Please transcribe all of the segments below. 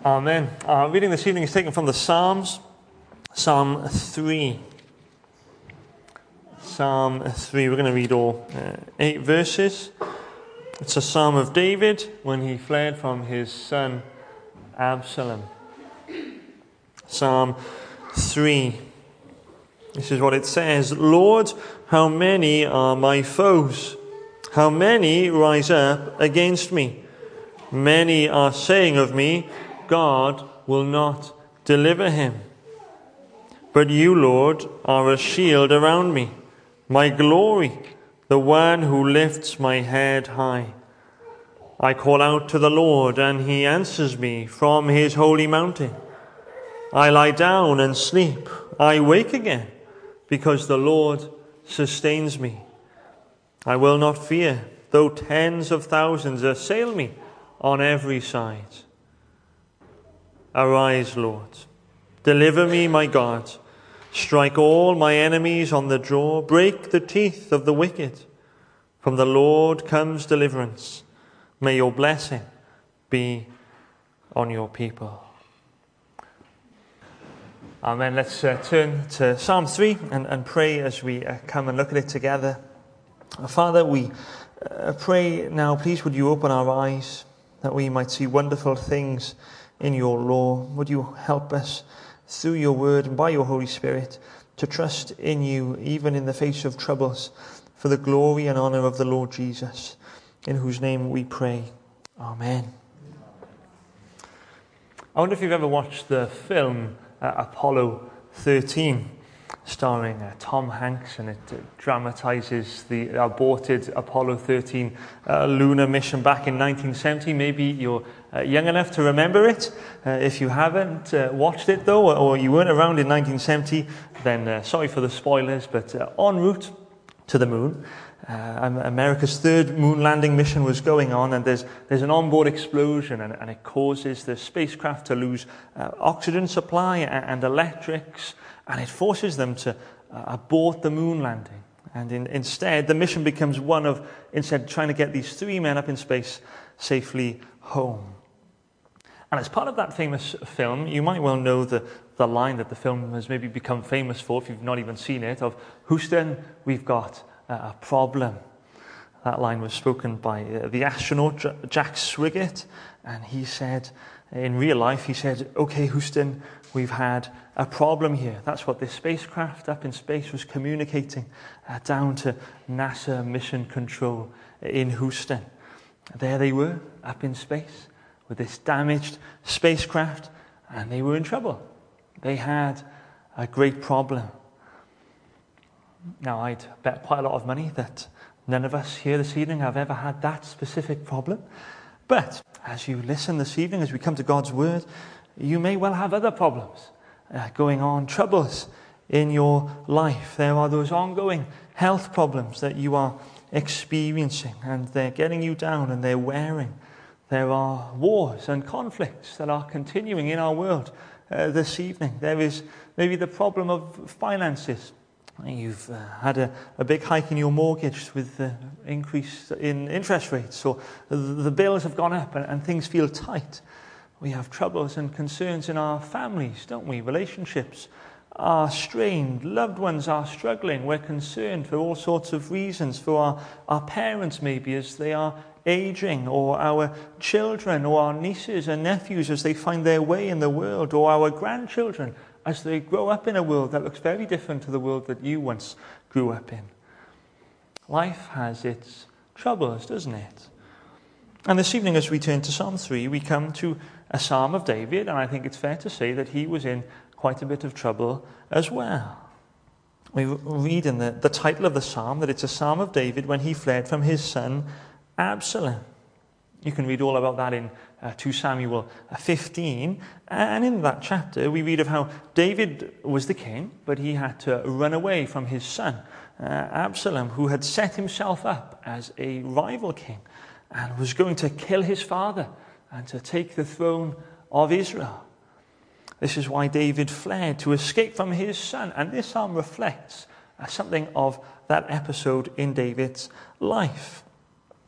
Amen. Our reading this evening is taken from the Psalms, Psalm 3. Psalm 3, we're going to read all 8 verses. It's a psalm of David when he fled from his son Absalom. Psalm 3. This is what it says. Lord, how many are my foes? How many rise up against me? Many are saying of me, God will not deliver him. But you, Lord, are a shield around me, my glory, the one who lifts my head high. I call out to the Lord, and he answers me from his holy mountain. I lie down and sleep. I wake again, because the Lord sustains me. I will not fear, though tens of thousands assail me on every side. Arise, Lord. Deliver me, my God. Strike all my enemies on the jaw. Break the teeth of the wicked. From the Lord comes deliverance. May your blessing be on your people. Amen. Let's turn to Psalm 3 and pray as we come and look at it together. Father, we pray now, please would you open our eyes that we might see wonderful things in your law. Would you help us through your word and by your Holy Spirit to trust in you even in the face of troubles for the glory and honour of the Lord Jesus, in whose name we pray. Amen. I wonder if you've ever watched the film Apollo 13, starring Tom Hanks, and it dramatises the aborted Apollo 13 lunar mission back in 1970. Maybe you're young enough to remember it. If you haven't watched it, though, or you weren't around in 1970, then sorry for the spoilers, but en route to the moon, America's third moon landing mission was going on, and there's an onboard explosion, and it causes the spacecraft to lose oxygen supply and electrics, and it forces them to abort the moon landing. And instead, the mission becomes one of, instead, trying to get these 3 men up in space safely home. And as part of that famous film, you might well know the line that the film has maybe become famous for, if you've not even seen it, of Houston, we've got a problem. That line was spoken by the astronaut Jack Swigert, and he said, in real life, he said, okay, Houston, we've had a problem here. That's what this spacecraft up in space was communicating down to NASA Mission Control in Houston. There they were, up in space, with this damaged spacecraft, and they were in trouble. They had a great problem. Now, I'd bet quite a lot of money that none of us here this evening have ever had that specific problem. But as you listen this evening, as we come to God's Word, you may well have other problems going on, troubles in your life. There are those ongoing health problems that you are experiencing, and they're getting you down and they're wearing. There are wars and conflicts that are continuing in our world this evening. There is maybe the problem of finances. You've had a big hike in your mortgage with the increase in interest rates, or the bills have gone up and things feel tight. We have troubles and concerns in our families, don't we? Relationships are strained. Loved ones are struggling. We're concerned for all sorts of reasons, for our parents maybe as they are aging, or our children, or our nieces and nephews as they find their way in the world, or our grandchildren as they grow up in a world that looks very different to the world that you once grew up in. Life has its troubles, doesn't it? And this evening, as we turn to Psalm 3, we come to a psalm of David, and I think it's fair to say that he was in quite a bit of trouble as well. We read in the title of the psalm that it's a psalm of David when he fled from his son Absalom. You can read all about that in 2 Samuel 15. And in that chapter, we read of how David was the king, but he had to run away from his son, Absalom, who had set himself up as a rival king and was going to kill his father and to take the throne of Israel. This is why David fled, to escape from his son. And this psalm reflects something of that episode in David's life.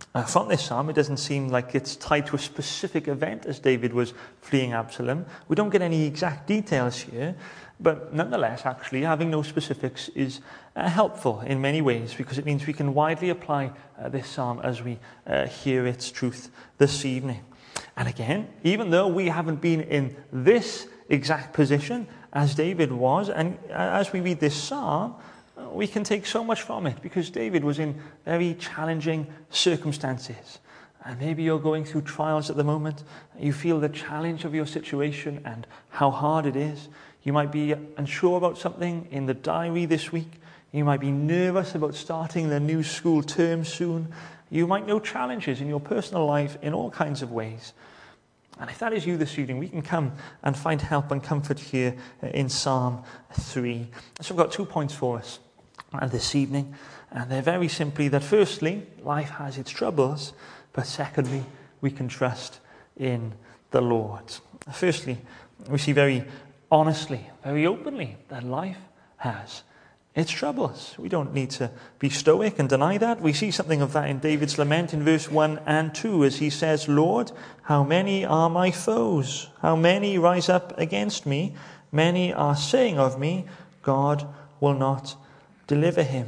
From this psalm, it doesn't seem like it's tied to a specific event as David was fleeing Absalom. We don't get any exact details here, but nonetheless, actually, having no specifics is helpful in many ways, because it means we can widely apply this psalm as we hear its truth this evening. And again, even though we haven't been in this exact position as David was, and as we read this psalm, we can take so much from it, because David was in very challenging circumstances. And maybe you're going through trials at the moment. You feel the challenge of your situation and how hard it is. You might be unsure about something in the diary this week. You might be nervous about starting the new school term soon. You might know challenges in your personal life in all kinds of ways. And if that is you this evening, we can come and find help and comfort here in Psalm 3. So I've got 2 points for us this evening. And they're very simply that firstly, life has its troubles, but secondly, we can trust in the Lord. Firstly, we see very honestly, very openly, that life has its troubles. We don't need to be stoic and deny that. We see something of that in David's lament in verse 1 and 2 as he says, Lord, how many are my foes? How many rise up against me? Many are saying of me, God will not deliver him.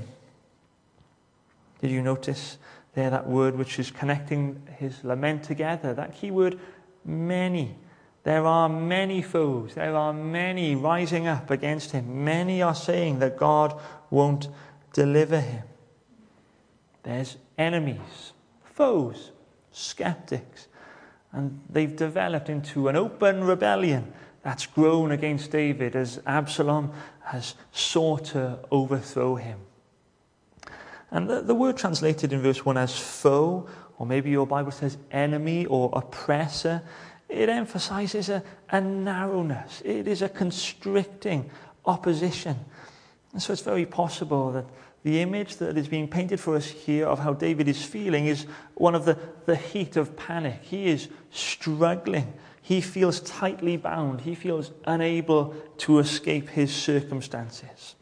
Did you notice there that word which is connecting his lament together? That key word, many. There are many foes. There are many rising up against him. Many are saying that God won't deliver him. There's enemies, foes, skeptics. And they've developed into an open rebellion that's grown against David as Absalom has sought to overthrow him. And the word translated in verse 1 as foe, or maybe your Bible says enemy or oppressor, it emphasizes a narrowness. It is a constricting opposition. And so it's very possible that the image that is being painted for us here of how David is feeling is one of the heat of panic. He is struggling. He feels tightly bound. He feels unable to escape his circumstances.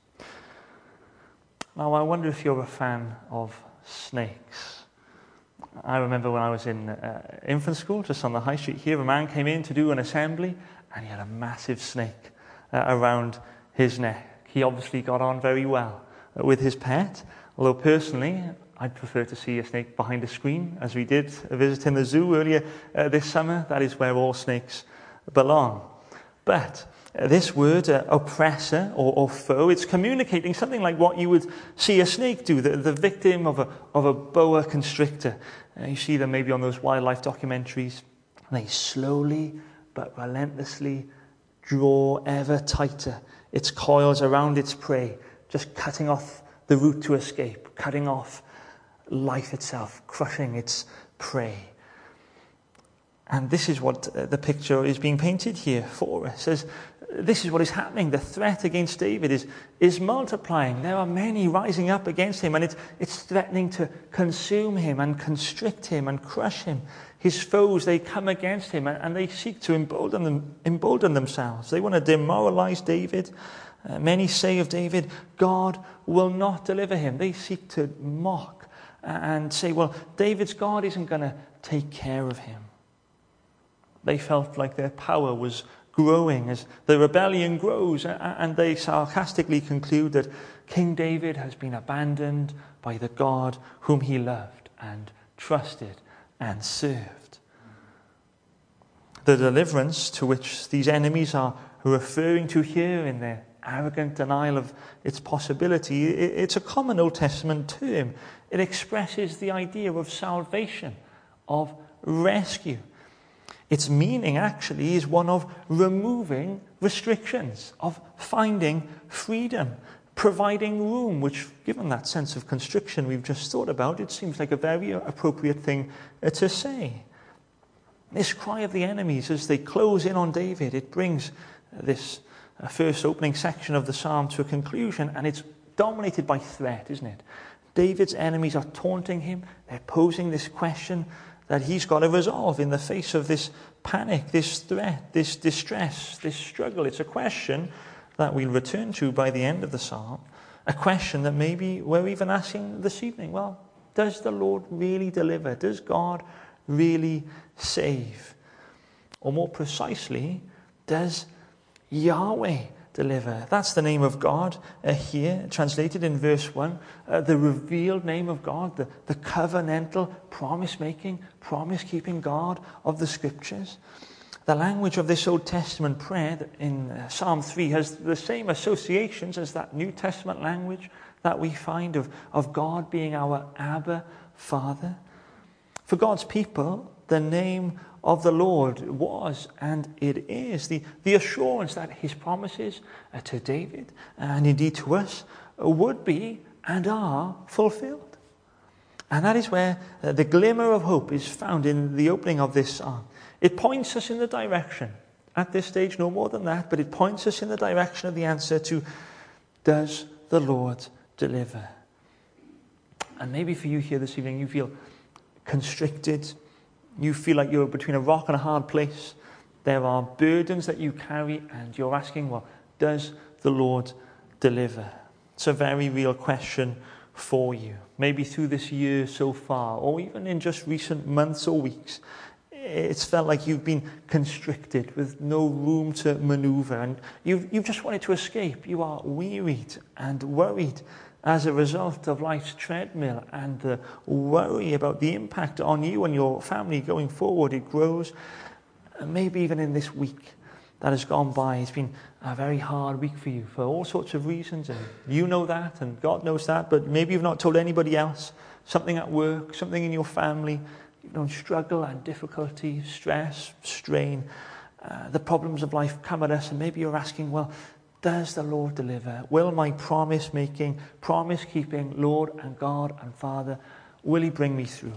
Now, I wonder if you're a fan of snakes. I remember when I was in infant school, just on the high street here, a man came in to do an assembly, and he had a massive snake around his neck. He obviously got on very well with his pet, although personally, I'd prefer to see a snake behind a screen, as we did visiting the zoo earlier this summer. That is where all snakes belong. But this word, oppressor or foe, it's communicating something like what you would see a snake do, the victim of a boa constrictor. You see them maybe on those wildlife documentaries. They slowly but relentlessly draw ever tighter its coils around its prey, just cutting off the route to escape, cutting off life itself, crushing its prey. And this is what the picture is being painted here for us. As this is what is happening. The threat against David is multiplying. There are many rising up against him, and it's threatening to consume him and constrict him and crush him. His foes, they come against him, and they seek to embolden themselves. They want to demoralize David. Many say of David, God will not deliver him. They seek to mock and say, well, David's God isn't going to take care of him. They felt like their power was growing as the rebellion grows, and they sarcastically conclude that King David has been abandoned by the God whom he loved and trusted and served. The deliverance to which these enemies are referring to here in their arrogant denial of its possibility, it's a common Old Testament term. It expresses the idea of salvation, of rescue. Its meaning actually is one of removing restrictions, of finding freedom, providing room, which, given that sense of constriction we've just thought about, it seems like a very appropriate thing to say. This cry of the enemies as they close in on David, it brings this first opening section of the psalm to a conclusion, and it's dominated by threat, isn't it? David's enemies are taunting him. They're posing this question that he's got to resolve in the face of this panic, this threat, this distress, this struggle. It's a question that we'll return to by the end of the psalm, a question that maybe we're even asking this evening. Well, Does the Lord really deliver? Does God really save? Or more precisely, does Yahweh deliver? That's the name of God here, translated in verse 1. The revealed name of God, the covenantal, promise-making, promise-keeping God of the Scriptures. The language of this Old Testament prayer in Psalm 3 has the same associations as that New Testament language that we find of God being our Abba Father. For God's people, the name of the Lord was and it is the assurance that his promises to David and indeed to us would be and are fulfilled. And that is where the glimmer of hope is found in the opening of this psalm. It points us in the direction, at this stage no more than that, but it points us in the direction of the answer to, does the Lord deliver? And maybe for you here this evening, you feel constricted. You feel like you're between a rock and a hard place. There are burdens that you carry and you're asking, well, does the Lord deliver? It's a very real question for you. Maybe through this year so far, or even in just recent months or weeks, it's felt like you've been constricted with no room to maneuver, and you've just wanted to escape. You are wearied and worried as a result of life's treadmill, and the worry about the impact on you and your family going forward, it grows. And maybe even in this week that has gone by, it's been a very hard week for you for all sorts of reasons, and you know that, and God knows that, but maybe you've not told anybody else. Something at work, something in your family, struggle and difficulty, stress, strain, the problems of life come at us, and maybe you're asking, well, does the Lord deliver? Will my promise-making, promise-keeping Lord and God and Father, will he bring me through?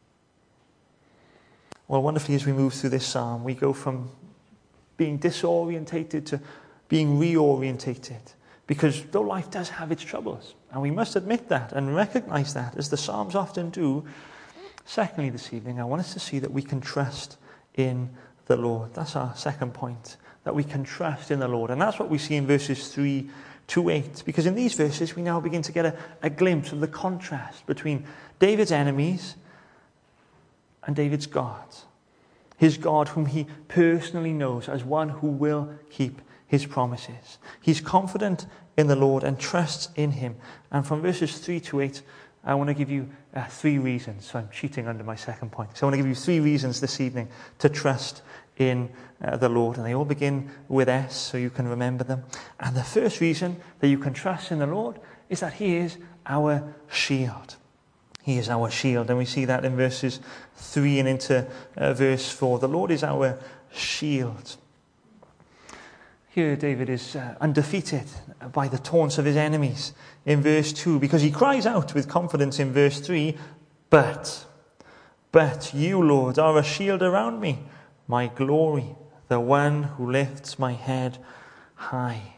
Well, wonderfully, as we move through this psalm, we go from being disorientated to being reorientated, because though life does have its troubles, and we must admit that and recognize that, as the Psalms often do. Secondly, this evening, I want us to see that we can trust in the Lord. That's our second point, that we can trust in the Lord. And that's what we see in verses 3 to 8, because in these verses we now begin to get a glimpse of the contrast between David's enemies and David's God. His God whom he personally knows as one who will keep his promises. He's confident in the Lord and trusts in him. And from verses 3 to 8, I want to give you 3 reasons. So I'm cheating under my second point. So I want to give you 3 reasons this evening to trust in the Lord. And they all begin with S, so you can remember them. And the first reason that you can trust in the Lord is that he is our shield. He is our shield. And we see that in verses 3 and into verse 4. The Lord is our shield. Here David is undefeated by the taunts of his enemies in verse 2, because he cries out with confidence in verse 3, But you, Lord, are a shield around me, my glory, the one who lifts my head high.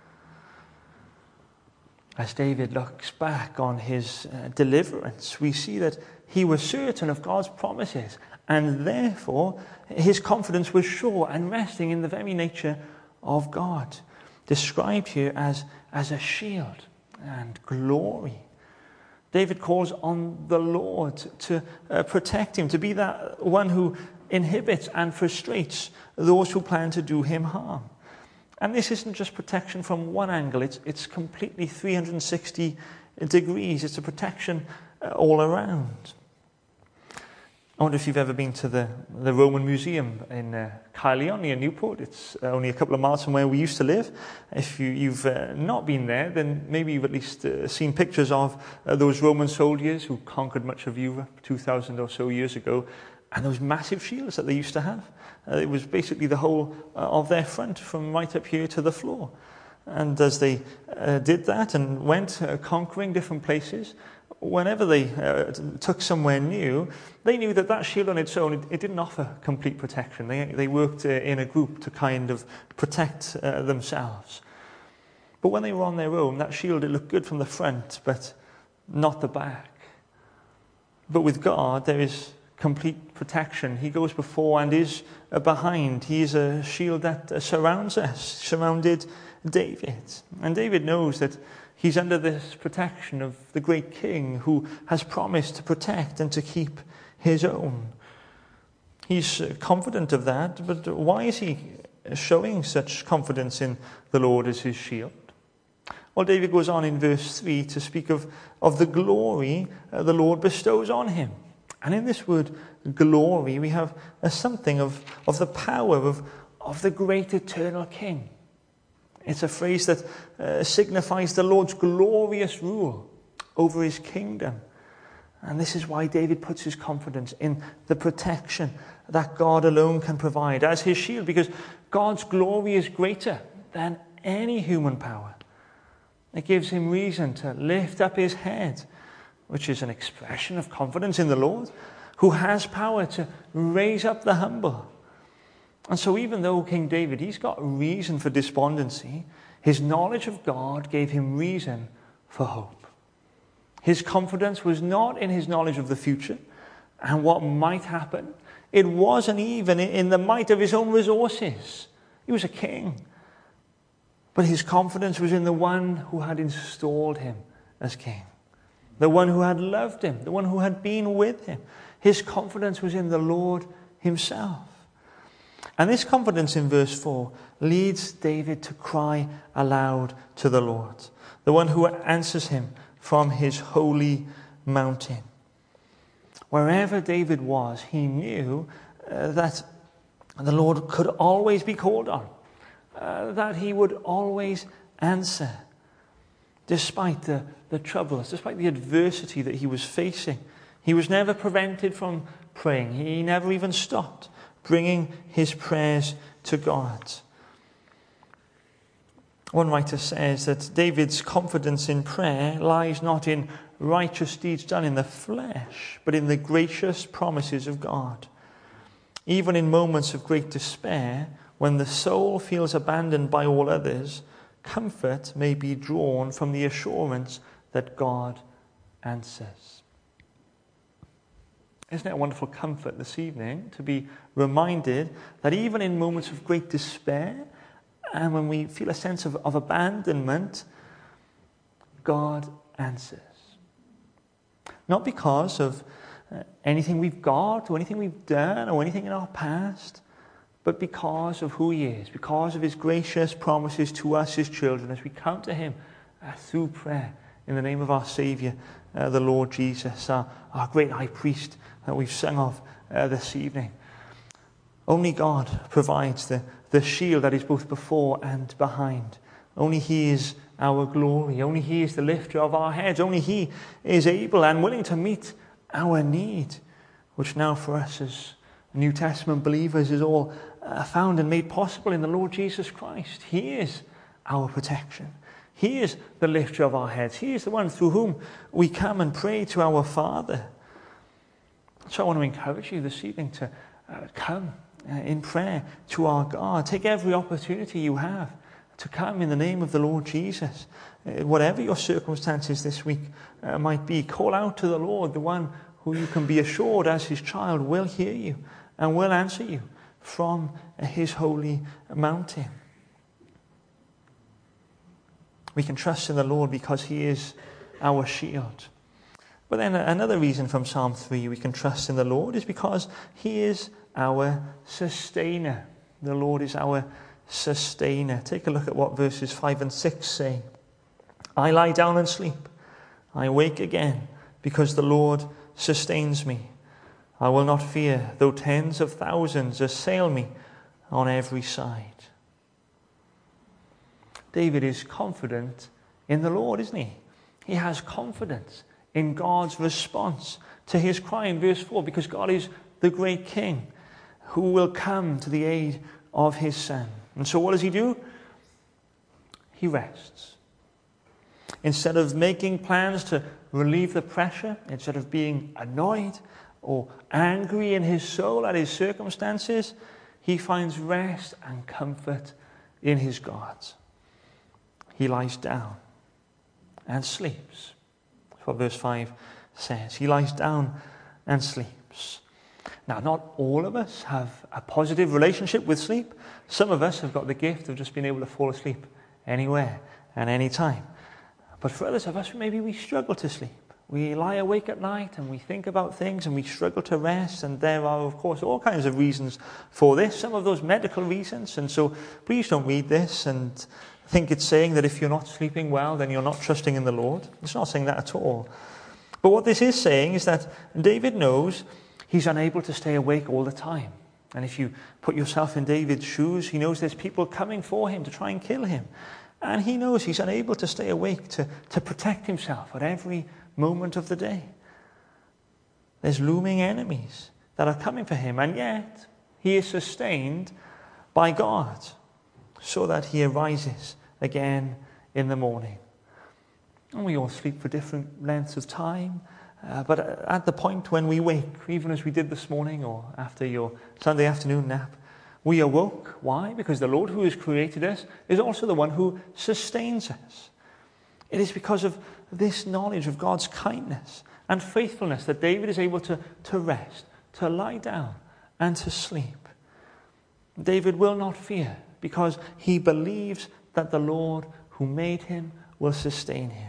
As David looks back on his deliverance, we see that he was certain of God's promises, and therefore his confidence was sure and resting in the very nature of God, described here as a shield and glory. David calls on the Lord to protect him, to be that one who inhibits and frustrates those who plan to do him harm. And this isn't just protection from one angle, it's completely 360 degrees. It's a protection all around. I wonder if you've ever been to the Roman Museum in Caerleon near Newport. It's only a couple of miles from where we used to live. If you've not been there, then maybe you've at least seen pictures of those Roman soldiers who conquered much of Europe 2,000 or so years ago, and those massive shields that they used to have. It was basically the whole of their front from right up here to the floor. And as they did that and went conquering different places, whenever they took somewhere new, they knew that shield on its own, it didn't offer complete protection. They worked in a group to kind of protect themselves. But when they were on their own, that shield, it looked good from the front, but not the back. But with God, there is complete protection. He goes before and is behind. He is a shield that surrounds us, surrounded David. And David knows that he's under this protection of the great king who has promised to protect and to keep his own. He's confident of that, but why is he showing such confidence in the Lord as his shield? Well, David goes on in verse 3 to speak of the glory the Lord bestows on him. And in this word glory, we have something of the power of the great eternal king. It's a phrase that signifies the Lord's glorious rule over his kingdom. And this is why David puts his confidence in the protection that God alone can provide as his shield, because God's glory is greater than any human power. It gives him reason to lift up his head, which is an expression of confidence in the Lord, who has power to raise up the humble. And so even though King David, he's got reason for despondency, his knowledge of God gave him reason for hope. His confidence was not in his knowledge of the future and what might happen. It wasn't even in the might of his own resources. He was a king. But his confidence was in the one who had installed him as king, the one who had loved him, the one who had been with him. His confidence was in the Lord himself. And this confidence in verse 4 leads David to cry aloud to the Lord, the one who answers him from his holy mountain. Wherever David was, he knew that the Lord could always be called on, that he would always answer, despite the troubles, despite the adversity that he was facing. He was never prevented from praying. He never even stopped bringing his prayers to God. One writer says that David's confidence in prayer lies not in righteous deeds done in the flesh, but in the gracious promises of God. Even in moments of great despair, when the soul feels abandoned by all others, comfort may be drawn from the assurance that God answers. Isn't it a wonderful comfort this evening to be reminded that even in moments of great despair and when we feel a sense of abandonment, God answers. Not because of anything we've got or anything we've done or anything in our past, but because of who he is, because of his gracious promises to us, his children, as we come to him through prayer in the name of our Saviour, the Lord Jesus, our great high priest that we've sung of this evening. Only God provides the shield that is both before and behind. Only he is our glory. Only he is the lifter of our heads. Only he is able and willing to meet our need, which now for us as New Testament believers is all found and made possible in the Lord Jesus Christ. He is our protection. He is the lifter of our heads. He is the one through whom we come and pray to our Father. So I want to encourage you this evening to come in prayer to our God. Take every opportunity you have to come in the name of the Lord Jesus. Whatever your circumstances this week might be, call out to the Lord, the one who you can be assured as his child will hear you and will answer you from his holy mountain. We can trust in the Lord because he is our shield. But then another reason from Psalm 3 we can trust in the Lord is because he is our sustainer. The Lord is our sustainer. Take a look at what verses 5 and 6 say. I lie down and sleep. I wake again because the Lord sustains me. I will not fear, though tens of thousands assail me on every side. David is confident in the Lord, isn't he? He has confidence in God's response to his cry in verse 4, because God is the great King who will come to the aid of his Son. And so what does he do? He rests. Instead of making plans to relieve the pressure, instead of being annoyed or angry in his soul at his circumstances, he finds rest and comfort in his God. He lies down and sleeps. That's what verse 5 says. He lies down and sleeps. Now, not all of us have a positive relationship with sleep. Some of us have got the gift of just being able to fall asleep anywhere and any time. But for others of us, maybe we struggle to sleep. We lie awake at night and we think about things and we struggle to rest. And there are, of course, all kinds of reasons for this. Some of those medical reasons. And so please don't read this and think it's saying that if you're not sleeping well, then you're not trusting in the Lord. It's not saying that at all. But what this is saying is that David knows he's unable to stay awake all the time. And if you put yourself in David's shoes, he knows there's people coming for him to try and kill him. And he knows he's unable to stay awake to protect himself at every moment of the day. There's looming enemies that are coming for him, and yet he is sustained by God so that he arises again in the morning. And we all sleep for different lengths of time, but at the point when we wake, even as we did this morning or after your Sunday afternoon nap, we awoke. Why? Because the Lord who has created us is also the one who sustains us. It is because of this knowledge of God's kindness and faithfulness that David is able to rest, to lie down, and to sleep. David will not fear because he believes that the Lord who made him will sustain him.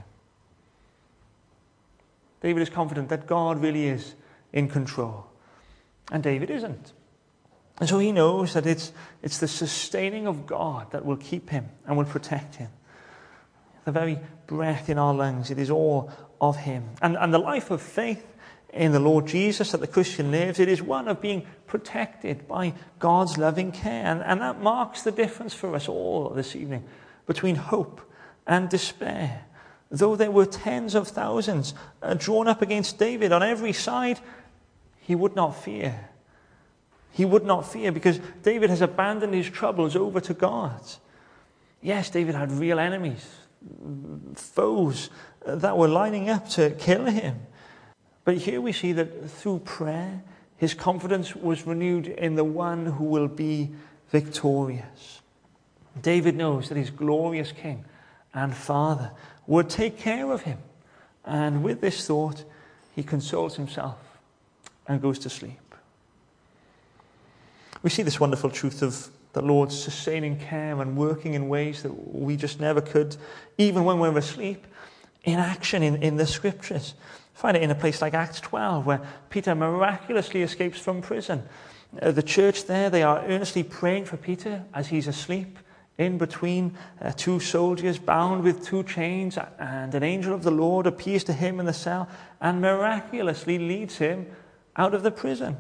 David is confident that God really is in control, and David isn't. And so he knows that it's the sustaining of God that will keep him and will protect him. The very breath in our lungs, it is all of him. And the life of faith in the Lord Jesus that the Christian lives, it is one of being protected by God's loving care. And that marks the difference for us all this evening between hope and despair. Though there were tens of thousands drawn up against David on every side, he would not fear. He would not fear because David has abandoned his troubles over to God. Yes, David had real enemies, foes that were lining up to kill him. But here we see that through prayer, his confidence was renewed in the one who will be victorious. David knows that his glorious King and Father would take care of him. And with this thought, he consoles himself and goes to sleep. We see this wonderful truth of the Lord's sustaining care and working in ways that we just never could, even when we're asleep, in action in the Scriptures. Find it in a place like Acts 12, where Peter miraculously escapes from prison. The church there, they are earnestly praying for Peter as he's asleep in between two soldiers bound with two chains, and an angel of the Lord appears to him in the cell and miraculously leads him out of the prison.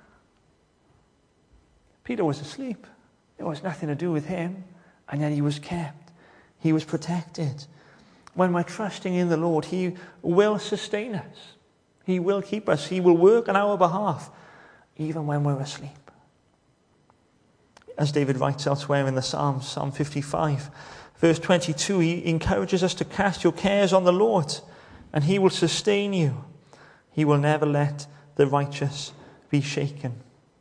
Peter was asleep. It was nothing to do with him, and yet he was kept. He was protected. When we're trusting in the Lord, he will sustain us. He will keep us. He will work on our behalf, even when we're asleep. As David writes elsewhere in the Psalms, Psalm 55, verse 22, he encourages us to cast your cares on the Lord, and he will sustain you. He will never let the righteous be shaken.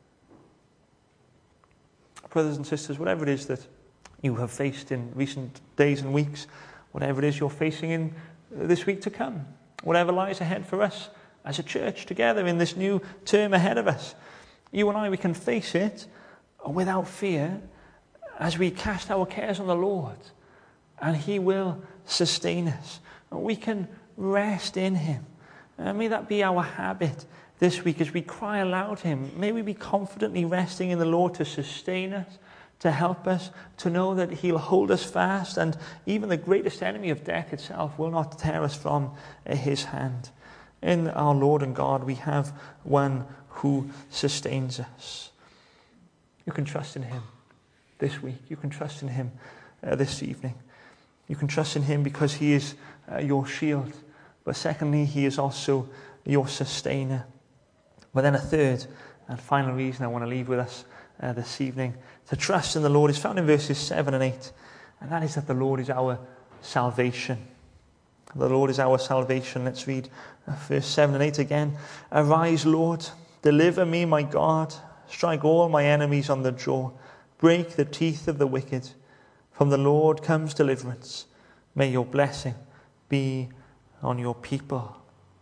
Brothers and sisters, whatever it is that you have faced in recent days and weeks, whatever it is you're facing in this week to come, whatever lies ahead for us as a church together in this new term ahead of us, you and I, we can face it without fear as we cast our cares on the Lord, and he will sustain us. We can rest in him. May that be our habit this week as we cry aloud to him. May we be confidently resting in the Lord to sustain us, to help us, to know that he'll hold us fast, and even the greatest enemy of death itself will not tear us from his hand. In our Lord and God, we have one who sustains us. You can trust in him this week. You can trust in him this evening. You can trust in him because he is your shield. But secondly, he is also your sustainer. But then a third and final reason I want to leave with us this evening to trust in the Lord is found in verses 7 and 8. And that is that the Lord is our salvation. The Lord is our salvation. Let's read verse 7 and 8 again. Arise, Lord, deliver me, my God. Strike all my enemies on the jaw. Break the teeth of the wicked. From the Lord comes deliverance. May your blessing be on your people.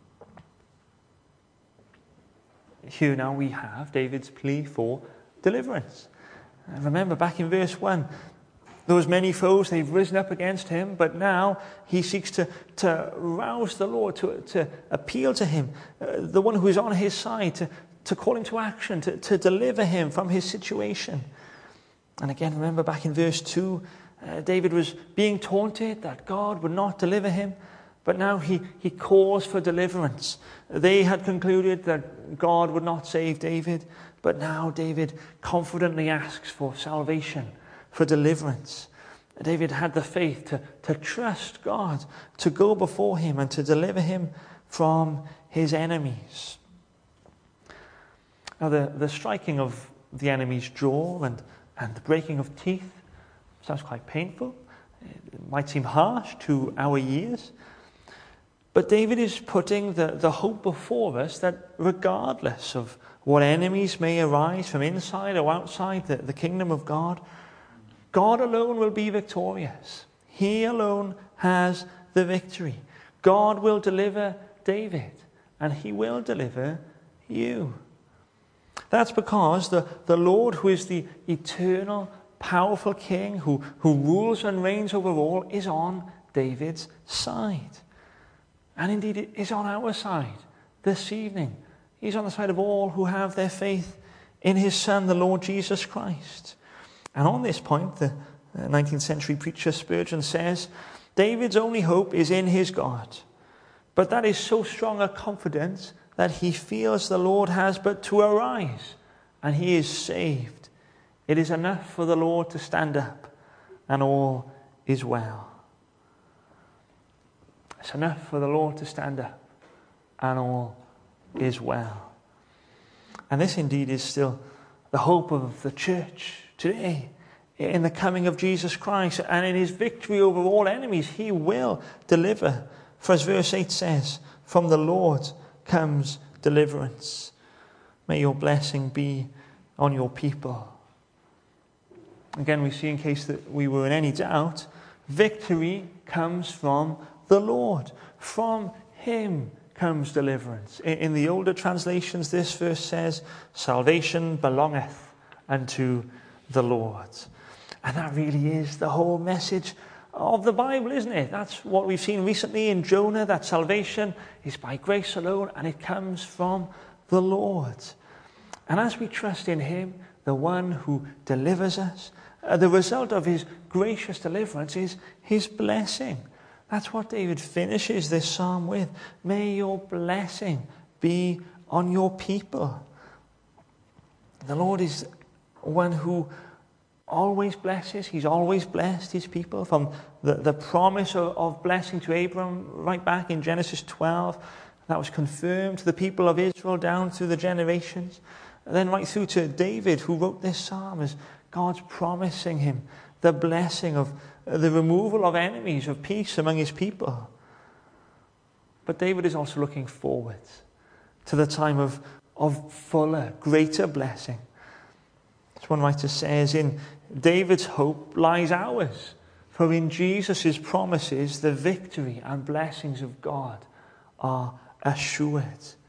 Here now we have David's plea for deliverance. Remember back in verse 1, Those many foes, they've risen up against him, but now he seeks to rouse the Lord, to appeal to him, the one who is on his side, to call him to action, to deliver him from his situation. And again, remember back in verse 2, David was being taunted that God would not deliver him, but now he calls for deliverance. They had concluded that God would not save David, but now David confidently asks for salvation, for deliverance. David had the faith to trust God, to go before him and to deliver him from his enemies. Now the striking of the enemy's jaw and the breaking of teeth sounds quite painful. It might seem harsh to our ears. But David is putting the hope before us that regardless of what enemies may arise from inside or outside the kingdom of God, God alone will be victorious. He alone has the victory. God will deliver David, and he will deliver you. That's because the Lord, who is the eternal, powerful King, who rules and reigns over all, is on David's side. And indeed is on our side this evening. He's on the side of all who have their faith in his Son, the Lord Jesus Christ. And on this point, the 19th century preacher Spurgeon says, David's only hope is in his God. But that is so strong a confidence that he feels the Lord has but to arise, and he is saved. It is enough for the Lord to stand up, and all is well. It's enough for the Lord to stand up, and all is well. And this indeed is still the hope of the church today. In the coming of Jesus Christ and in his victory over all enemies, he will deliver. For as verse 8 says, from the Lord comes deliverance. May your blessing be on your people. Again, we see, in case that we were in any doubt, victory comes from the Lord. From him comes deliverance. In the older translations, this verse says, salvation belongeth unto the Lord. And that really is the whole message of the Bible, isn't it? That's what we've seen recently in Jonah, that salvation is by grace alone, and it comes from the Lord. And as we trust in him, the one who delivers us, the result of his gracious deliverance is his blessing. That's what David finishes this psalm with. May your blessing be on your people. The Lord is one who always blesses. He's always blessed his people, from the promise of blessing to Abram right back in Genesis 12. That was confirmed to the people of Israel down through the generations. And then right through to David, who wrote this psalm, as God's promising him the blessing of the removal of enemies, of peace among his people. But David is also looking forward to the time of fuller, greater blessing. As one writer says, in David's hope lies ours, for in Jesus' promises the victory and blessings of God are assured.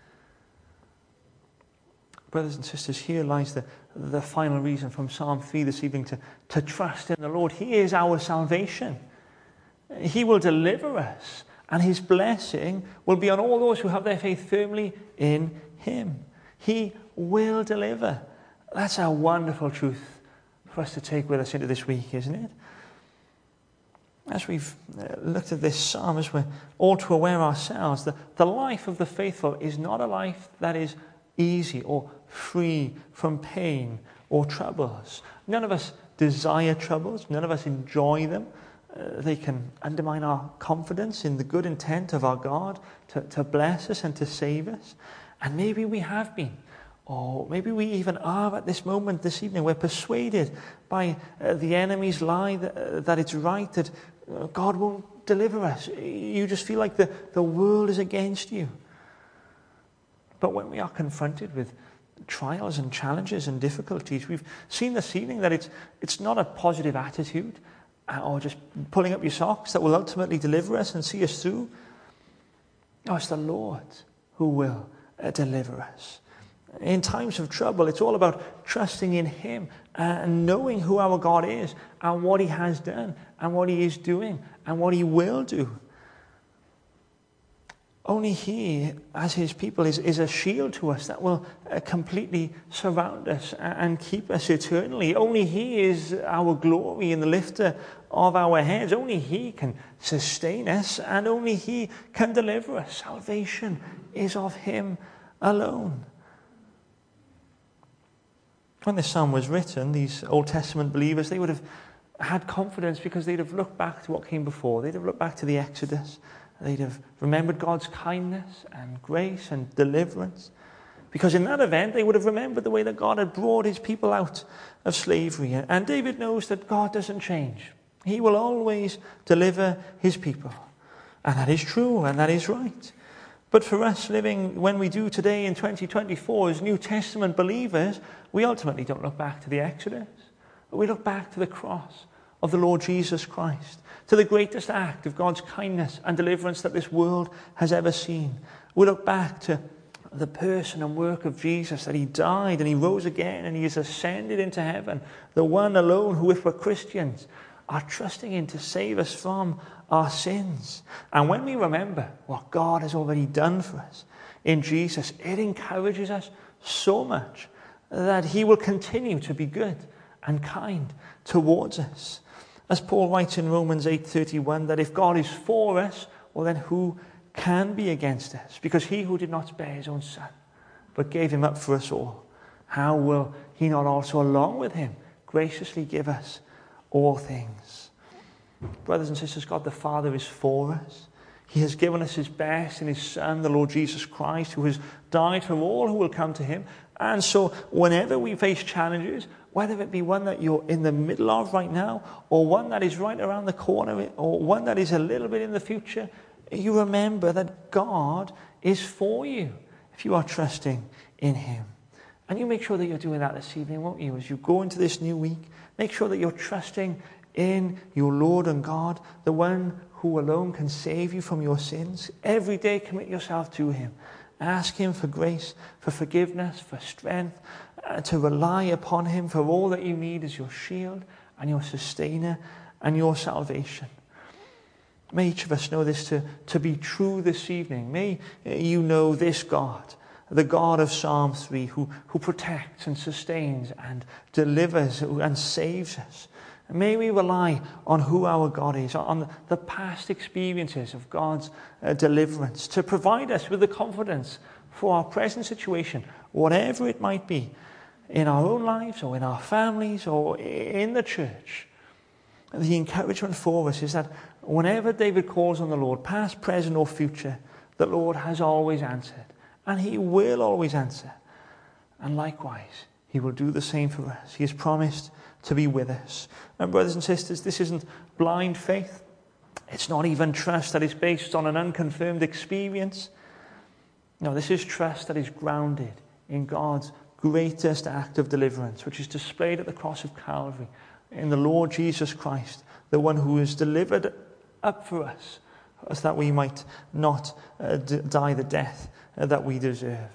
Brothers and sisters, here lies the final reason from Psalm 3 this evening to trust in the Lord. He is our salvation. He will deliver us, and his blessing will be on all those who have their faith firmly in him. He will deliver. That's a wonderful truth for us to take with us into this week, isn't it? As we've looked at this psalm, as we're all too aware ourselves, the life of the faithful is not a life that is easy or free from pain or troubles. None of us desire troubles. None of us enjoy them. They can undermine our confidence in the good intent of our God to bless us and to save us. And maybe we have been, or maybe we even are at this moment this evening. We're persuaded by the enemy's lie that it's right, that God won't deliver us. You just feel like the world is against you. But when we are confronted with trials and challenges and difficulties, we've seen this evening that it's not a positive attitude or just pulling up your socks that will ultimately deliver us and see us through. No, it's the Lord who will deliver us. In times of trouble, it's all about trusting in him and knowing who our God is and what he has done and what he is doing and what he will do. Only he, as his people, is a shield to us that will completely surround us and keep us eternally. Only he is our glory and the lifter of our heads. Only he can sustain us, and only he can deliver us. Salvation is of him alone. When this psalm was written, these Old Testament believers, they would have had confidence because they'd have looked back to what came before. They'd have looked back to the Exodus. They'd have remembered God's kindness and grace and deliverance. Because in that event, they would have remembered the way that God had brought his people out of slavery. And David knows that God doesn't change. He will always deliver his people. And that is true, and that is right. But for us living when we do today in 2024 as New Testament believers, we ultimately don't look back to the Exodus. But we look back to the cross of the Lord Jesus Christ, to the greatest act of God's kindness and deliverance that this world has ever seen. We look back to the person and work of Jesus, that he died and he rose again and he has ascended into heaven, the one alone who, if we're Christians, are trusting in to save us from our sins. And when we remember what God has already done for us in Jesus, it encourages us so much that he will continue to be good and kind towards us. As Paul writes in Romans 8:31, that if God is for us, well then who can be against us? Because he who did not spare his own son, but gave him up for us all, how will he not also along with him graciously give us all things? Brothers and sisters, God the Father is for us. He has given us his best in his Son, the Lord Jesus Christ, who has died for all who will come to him. And so whenever we face challenges, whether it be one that you're in the middle of right now, or one that is right around the corner, or one that is a little bit in the future, you remember that God is for you if you are trusting in him. And you make sure that you're doing that this evening, won't you? As you go into this new week, make sure that you're trusting in your Lord and God, the one who alone can save you from your sins. Every day commit yourself to him. Ask him for grace, for forgiveness, for strength, to rely upon him for all that you need as your shield and your sustainer and your salvation. May each of us know this to be true this evening. May you know this God, the God of Psalm 3, who protects and sustains and delivers and saves us. May we rely on who our God is, on the past experiences of God's deliverance, to provide us with the confidence for our present situation, whatever it might be, in our own lives or in our families or in the church. The encouragement for us is that whenever David calls on the Lord, past, present or future, the Lord has always answered, and he will always answer. And likewise, he will do the same for us. He has promised to be with us. And brothers and sisters, this isn't blind faith. It's not even trust that is based on an unconfirmed experience. No, this is trust that is grounded in God's greatest act of deliverance, which is displayed at the cross of Calvary, in the Lord Jesus Christ, the one who is delivered up for us, so that we might not die the death that we deserve.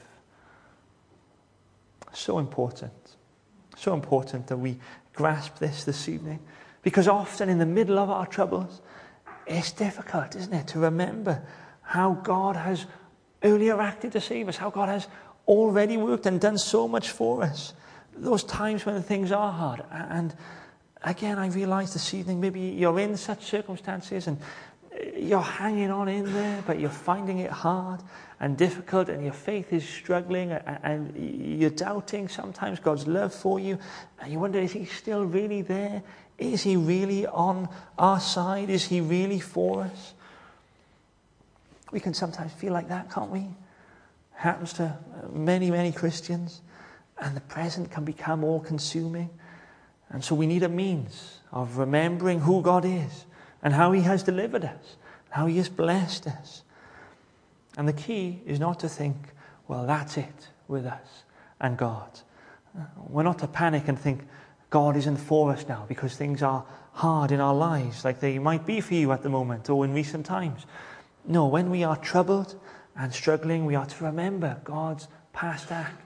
So important that we grasp this evening, because often in the middle of our troubles, it's difficult, isn't it, to remember how God has earlier acted to save us, how God has already worked and done so much for us. Those times when things are hard. And again, I realize this evening, maybe you're in such circumstances and you're hanging on in there, but you're finding it hard and difficult, and your faith is struggling, and you're doubting sometimes God's love for you, and you wonder, is he still really there? Is he really on our side? Is he really for us? We can sometimes feel like that, can't we? Happens to many, many Christians, and the present can become all-consuming. And so we need a means of remembering who God is and how he has delivered us, how he has blessed us. And the key is not to think, well, that's it with us and God. We're not to panic and think God isn't for us now because things are hard in our lives, like they might be for you at the moment or in recent times. No, when we are troubled and struggling, we are to remember God's past acts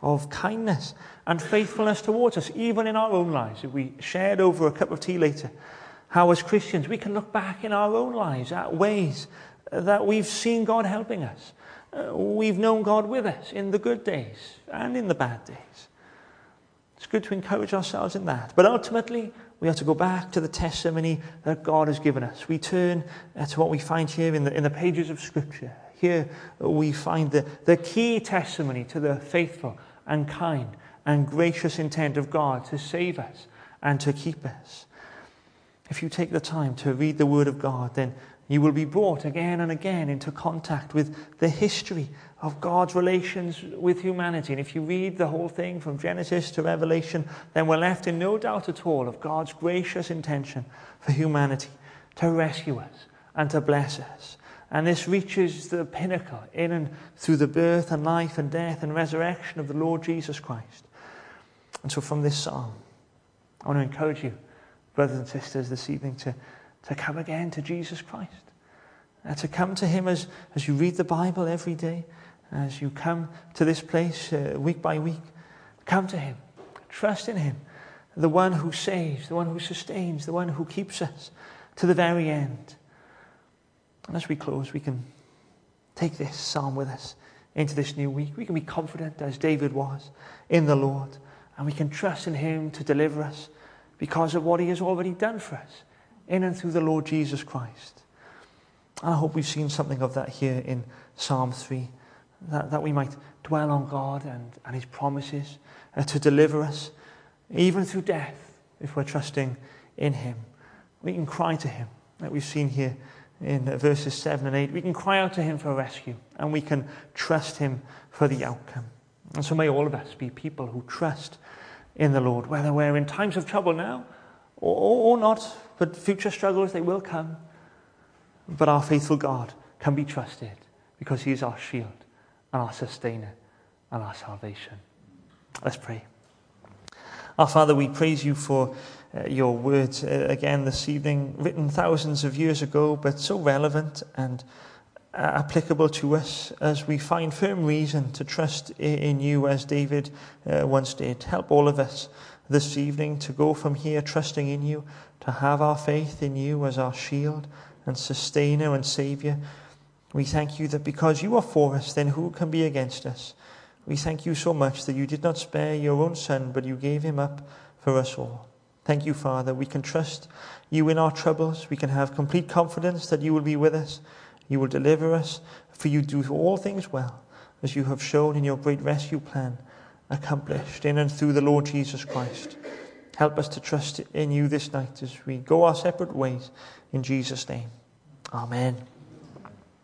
of kindness and faithfulness towards us, even in our own lives. If we shared over a cup of tea later, how as Christians we can look back in our own lives at ways that we've seen God helping us. We've known God with us in the good days and in the bad days. It's good to encourage ourselves in that. But ultimately, we have to go back to the testimony that God has given us. We turn to what we find here in the pages of Scripture. Here we find the key testimony to the faithful and kind and gracious intent of God to save us and to keep us. If you take the time to read the Word of God, then you will be brought again and again into contact with the history of God's relations with humanity. And if you read the whole thing from Genesis to Revelation, then we're left in no doubt at all of God's gracious intention for humanity to rescue us and to bless us. And this reaches the pinnacle in and through the birth and life and death and resurrection of the Lord Jesus Christ. And so from this psalm, I want to encourage you, brothers and sisters, this evening to come again to Jesus Christ. To come to him as you read the Bible every day, as you come to this place week by week. Come to him. Trust in him. The one who saves, the one who sustains, the one who keeps us to the very end. And as we close, we can take this psalm with us into this new week. We can be confident, as David was, in the Lord. And we can trust in him to deliver us because of what he has already done for us in and through the Lord Jesus Christ. And I hope we've seen something of that here in Psalm 3, that we might dwell on God and his promises to deliver us, even through death, if we're trusting in him. We can cry to him, like we've seen here in verses 7 and 8. We can cry out to him for rescue, and we can trust him for the outcome. And so may all of us be people who trust in the Lord, whether we're in times of trouble now or not, but future struggles, they will come. But our faithful God can be trusted because he is our shield and our sustainer and our salvation. Let's pray. Our Father, we praise you for your words again this evening, written thousands of years ago, but so relevant and applicable to us as we find firm reason to trust in you as David once did. Help all of us this evening to go from here trusting in you, to have our faith in you as our shield and sustainer and saviour. We thank you that because you are for us, then who can be against us? We thank you so much that you did not spare your own son, but you gave him up for us all. Thank you, Father. We can trust you in our troubles. We can have complete confidence that you will be with us. You will deliver us, for you do all things well, as you have shown in your great rescue plan, accomplished in and through the Lord Jesus Christ. Help us to trust in you this night as we go our separate ways. In Jesus' name, amen.